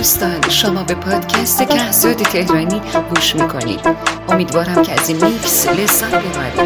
دوستان، شما به پادکست کهزاد تهرانی گوش میکنید. امیدوارم که از این میکس لذت ببرید.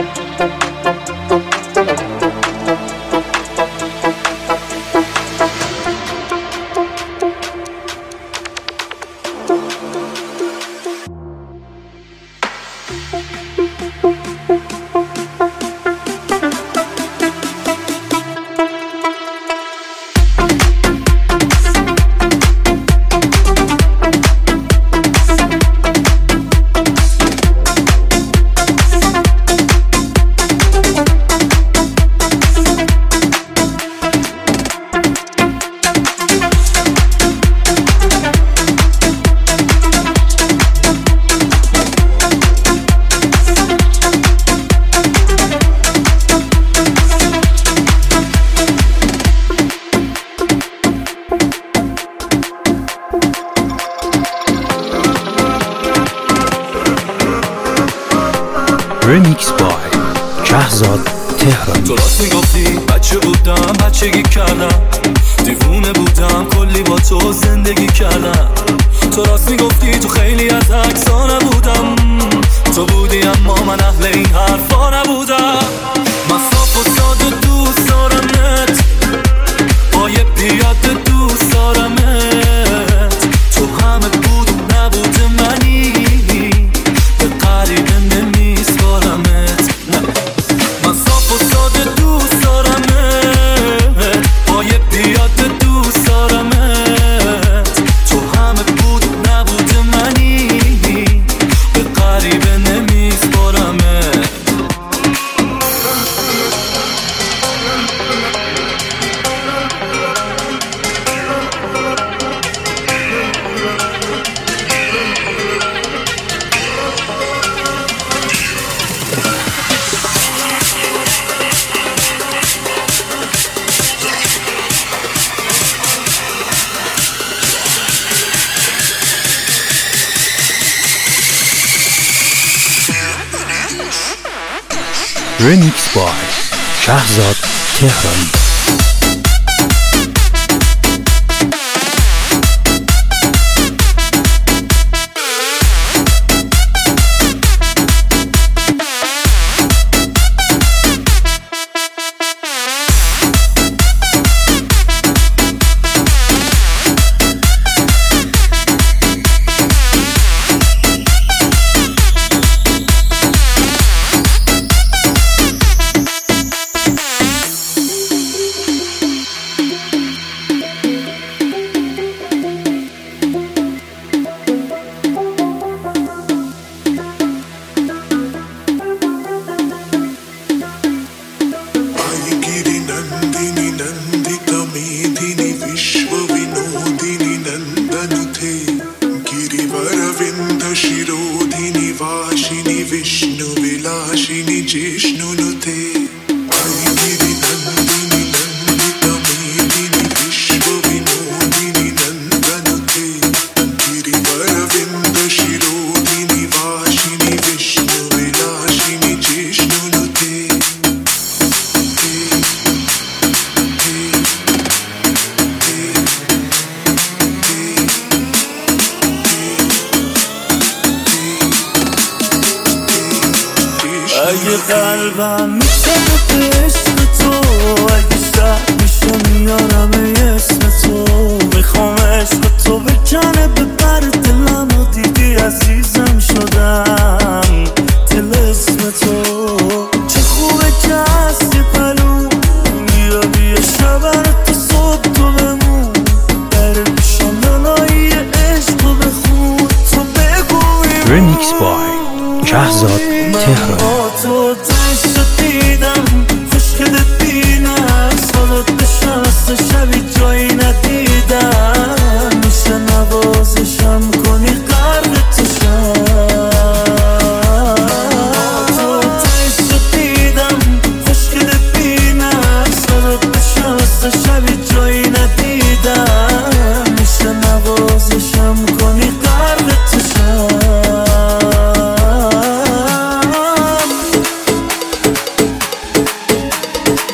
ریمیکس بای کهزاد تهرانی. تو راست میگفتی بچه بودم، بچگی کردم، دیوونه بودم، کلی با تو زندگی کردم. تو راست میگفتی تو خیلی از عکسا نبودم، تو بودی اما من اهل این حرفا نبودم. من صاف و ساده دوست دارمت، با یه پیاده دوست دارمت. تو همه بود و نبود منی، به قریبه نمیسپارمت. من صاف و ساده دوست دارمت، با یه پیاده دوست دارمت. تو همه بود و نبود منی، به قریبه نمیسپارمت. ریمیکس بای کهزاد تهرانی. विष्णु विलासिनी जिष्णुनुते गिरि नंदिनी नंदित मेदिनी विश्व विनोदिनी नंदनुते गिरिवरविंद शिरोधिनी वासिनी विष्णु विलासिनी जिष्णुनुते اگه قلبم میتونه به عشق تو، اگه شب میشه میارم اسم تو. میخوام عشق تو بکنه ببر دلمو، دیدی عزیزم شدم دل اسم تو. چه خوبه که هستی پلو، میابی یه شبر تو صبح تو بمون. در پیشم ننایی عشق بخون، تو بگوی ریمیکس بای کهزاد تهرانی. تو تشت دیدم خوشگلت بینم، سالت بشست شبی جایی ندیدم. میشه نوازشم کنی قرد تشم. تو تشت دیدم خوشگلت بینم، سالت بشست شبی جایی ندیدم. میشه نوازشم کنی قرد تشم.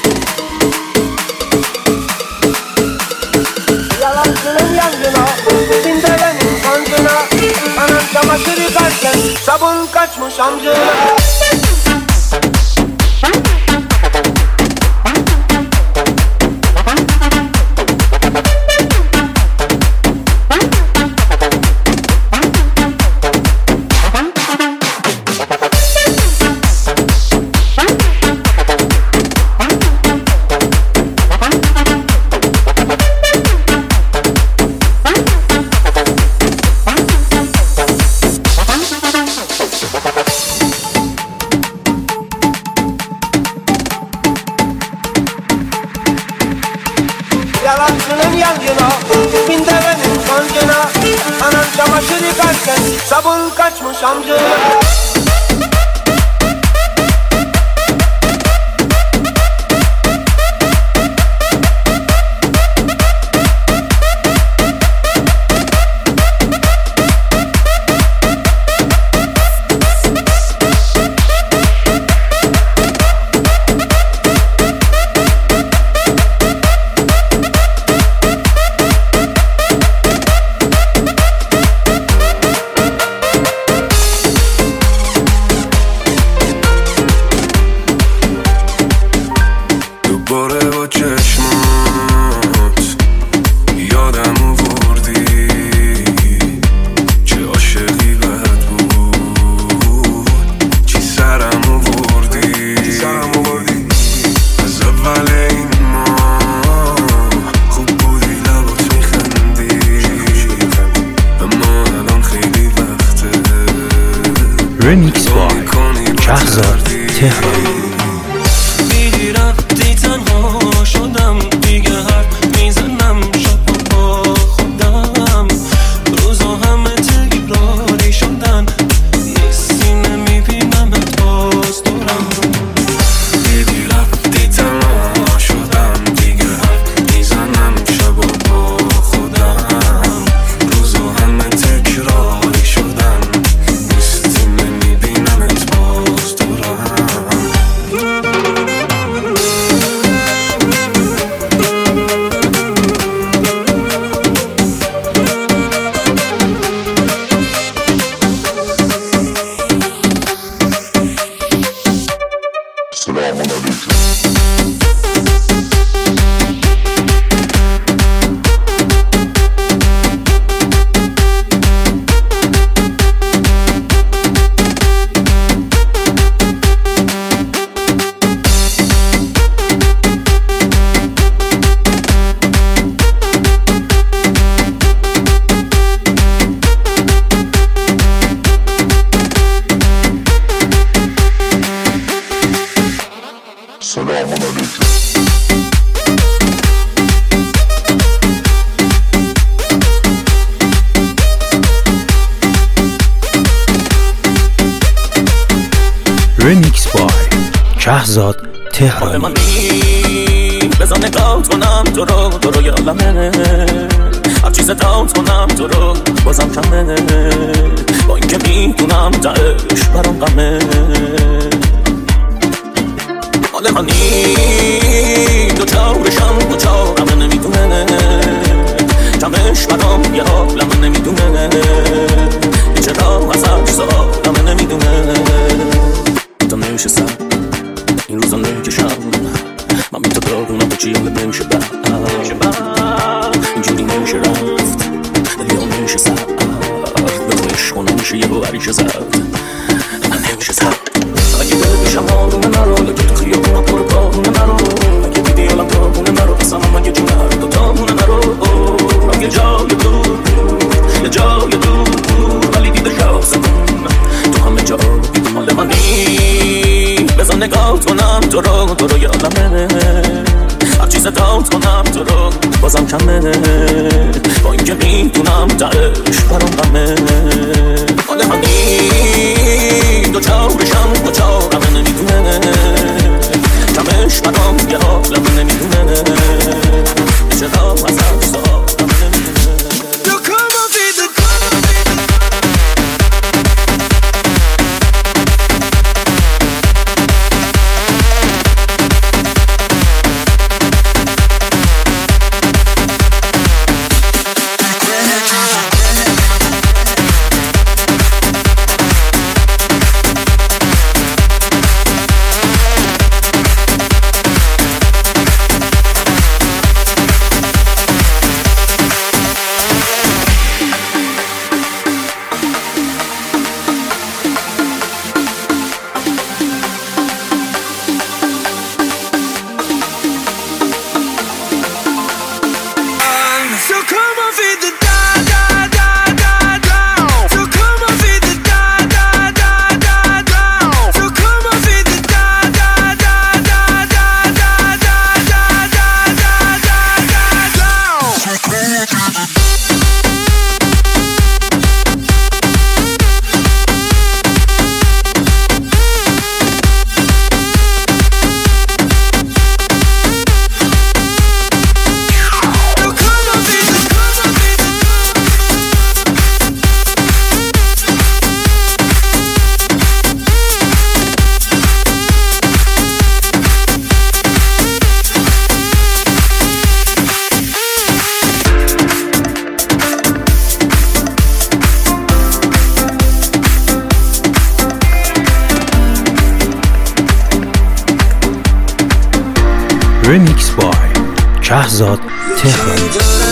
Yalan söylemiyorum. kalken sabun kaçmış amca. Yalancının yangına, bin devenin kancına. Anan çamaşır yıkarken sabun kaçmış amca. Remix by شهرزاد تهرانی. دیدی رفتی تنها شدم دیگه حرف میزنم شب با خودم روزا همه تکراری شدن نیستی نمیبینمت باز دورم. دیدی رفتی تنها شدم دیگه حرف میزنم شب با خودم روزا همه تکراری شدن نیستی نمیبینمت باز دورم. Remix by شهرزاد تهرانی. بزن نگاه کنم تو رو یادمه هر چیز داد کنم تو رو بازم کمه با اینکه میدونم تهش برام غمه حال منی دو چارم نمیدونه کمش برام یه حالم نمیدونه چرا ازش سالم نمیدونه تا نشستم این روزا نکشم من بی تو داغونم تو چی حالت نمیشه بعد اینجوری نمیشه رفت دلیا نمیشه سر به تو عشق نمیشه یه باوریشه زد من نمیشه زد اگه دل پیشم آرومه نرو اگه تو خیابونا پر کارونه نرو اگه دیدی حالم داغونه نرو بسنم اگه جونه هر دو تامونه نرو اگه جای دور یه جای دور ولی دیده شخص کن تو همه جا بیدون مال منی بزن نگاه کنم تو رو یادمه هر چیز داد کنم تو رو بازم کمه با اینکه میدونم تهش برام غمه حال منی دو چارم نمیدونه کمش برام یه حالم نمیدونه چرا ازم سالم نمیدونه. رمیکس بای کهزاد تهرانی.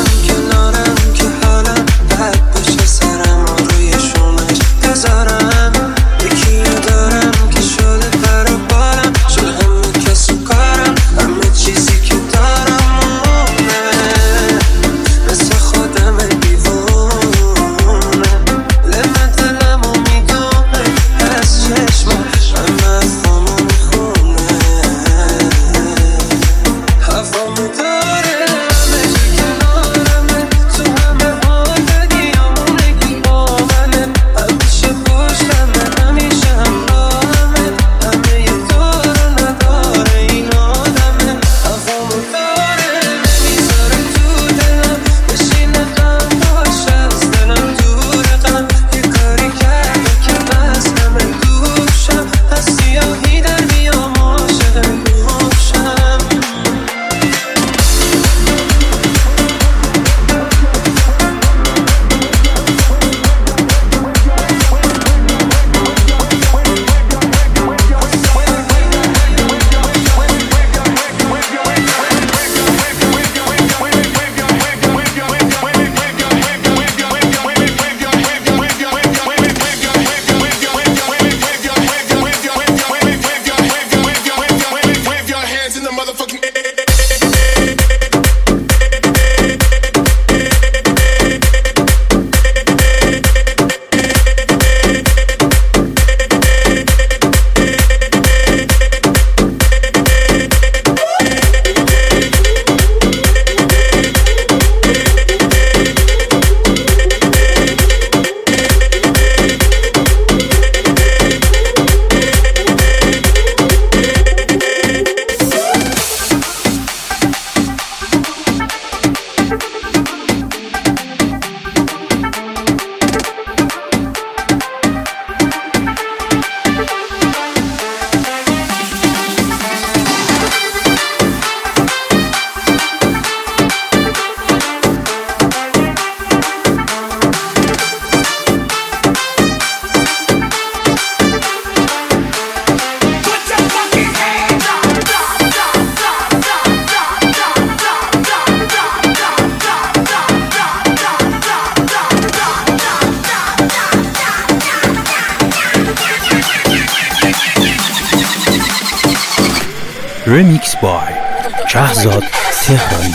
رمیکس بای کهزاد تهرانی.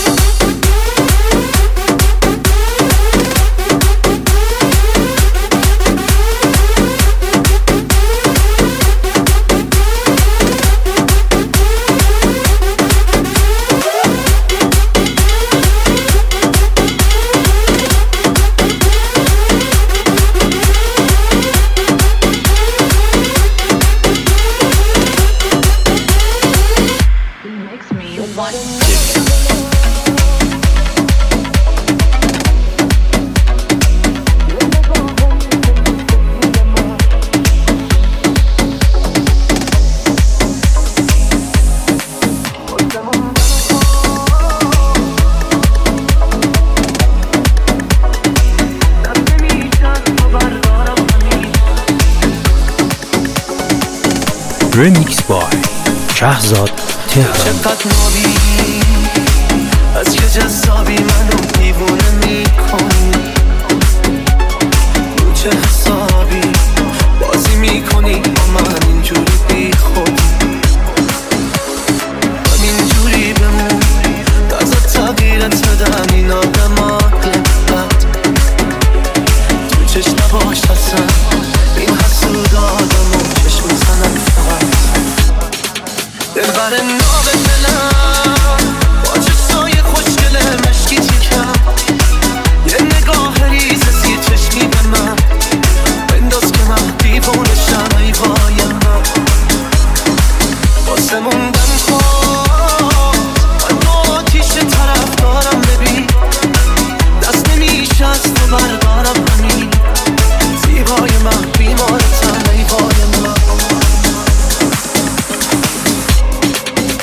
رمیکس بای کهزاد تهرانی. چقدر نابی از چه جذابی منو دیوونه میکنی، رو چه حسابی بازی میکنی با من اینجوری بی خودی، همینجوری بمون تازه تغییرت بدم این آدم آقلت تو چشم نباش هستم این حسود آدم و چشم زنم فقط دلبر ناب دلم با چشای خوشگل مشکی تیکم، یه نگاه ریز سی چشمی به من بنداز که من دیوانشم ای وای من واسه موندن خود من با آتیش طرف دارم ببین دست نمیشه از تو بردارم همین زیبای من بیمارتم ای وای من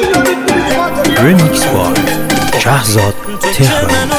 رمیکس بای شهزاد تهرانی.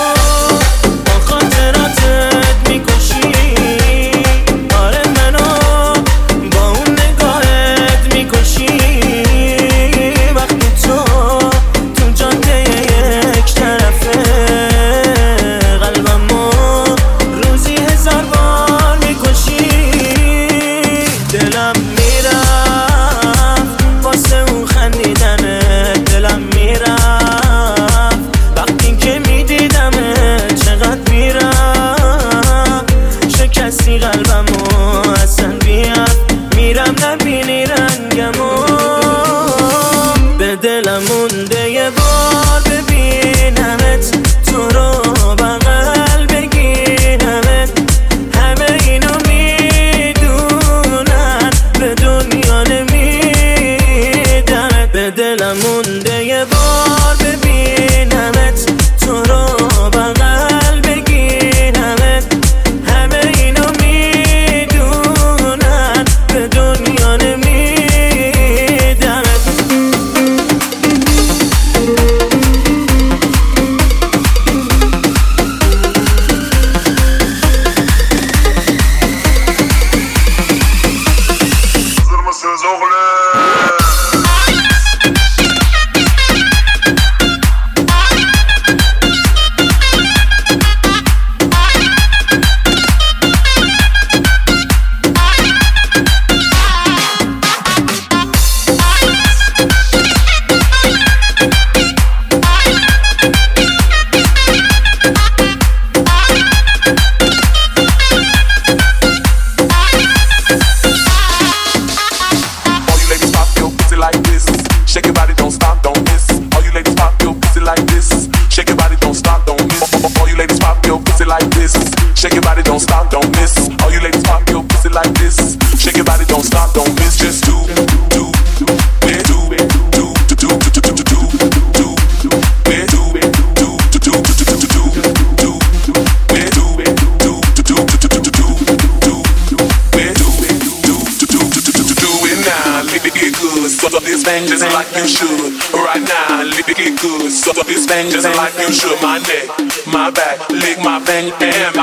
Just like you should right now, lick it good. So this thing just like you should. My neck, my back, lick my bang bam.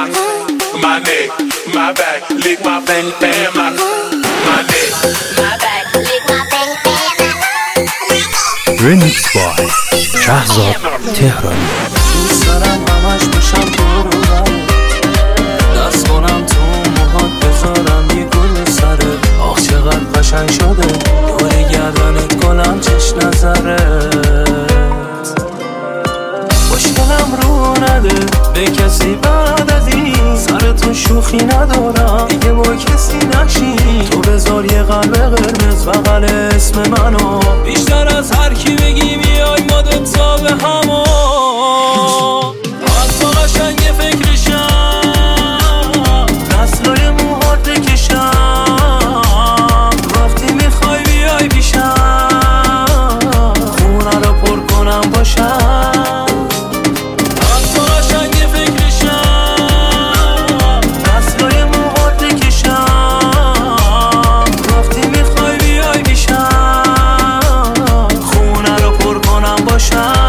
My neck, my back, lick my bang bam. My neck, my back, lick my bang bam. رمیکس بای شهزاد تهرانی. دوست دارم همش باشم تو رو دست کنم تو موهات بذارم یه گل سره. آخ چقدر قشنگ شده دوره گردنت کنم چش نظرت. مشکلم رو نده به کسی بعد از این، سرتون شوخی ندارم دیگه با کسی نشی. تو بذار یه قلب قرمز بغل اسم منو، بیشتر از هر کی بگی بیای ما دوتا به همو. از با قشنگ فکرشم دستای موهات بکشم، وقتی میخوای بیای پیشم خونه رو پر کنم باشم. از با قشنگ فکرشم دستای موهات بکشم، وقتی میخوای بیای پیشم خونه رو پر کنم باشم.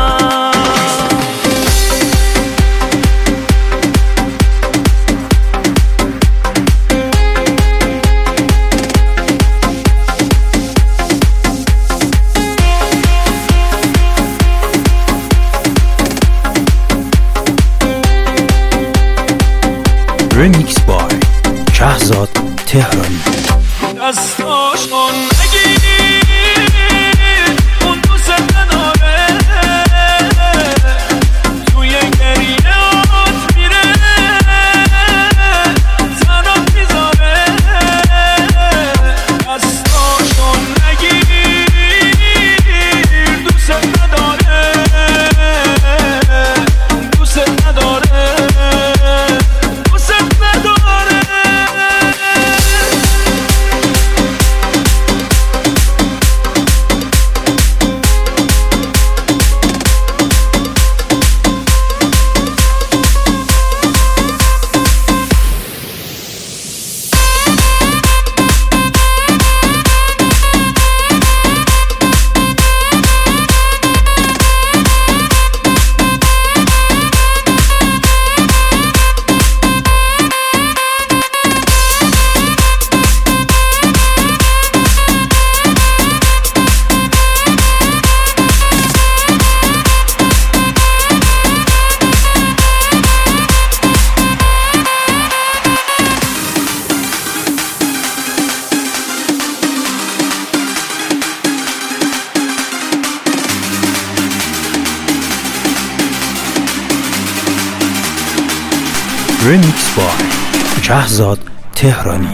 رمیکس بای شهزاد تهرانی. دستاشون نگیر اون دوست نداره، توی گریهات میره تنات میذاره. دستاشون نگیر دوست نداره، دوست نداره، دوست نداره. رمیکس بای شهزاد تهرانی.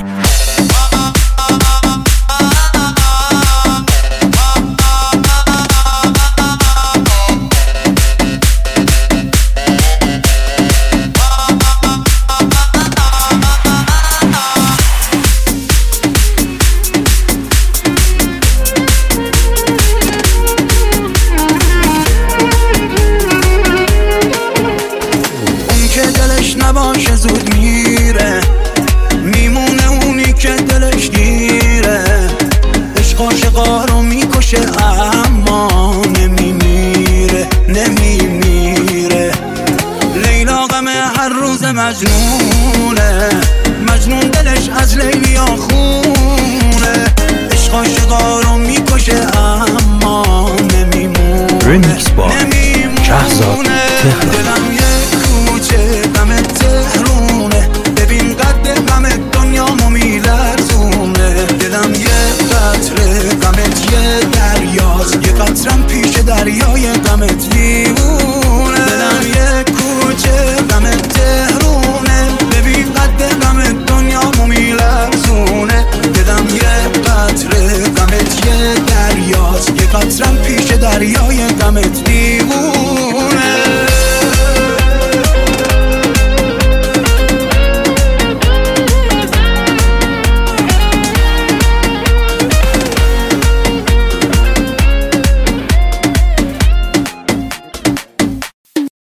نباشه زود میره، میمونه اونی که دلش گیره. عشق عاشقا رو میکشه اما نمیمیره، نمیمیره. لیلا غم هر روز مجنونه، مجنون دلش از لیلیا خونه. عشق عاشقا رو میکشه اما نمیمونه، رمیکس با شهزاد تهرانی. دلم یه کوچه غم تهرونه، ببین قد غم دنیامو میلرزونه. دلم یه قطره غمت یه دریاست، یه قطرم پیش دریای غمت دیوونه. دلم یه کوچه غم تهرونه، ببین قد غم دنیامو میلرزونه. دلم یه قطره غمت یه دریاست، یه قطرم پیش دریای غمت دیوونه.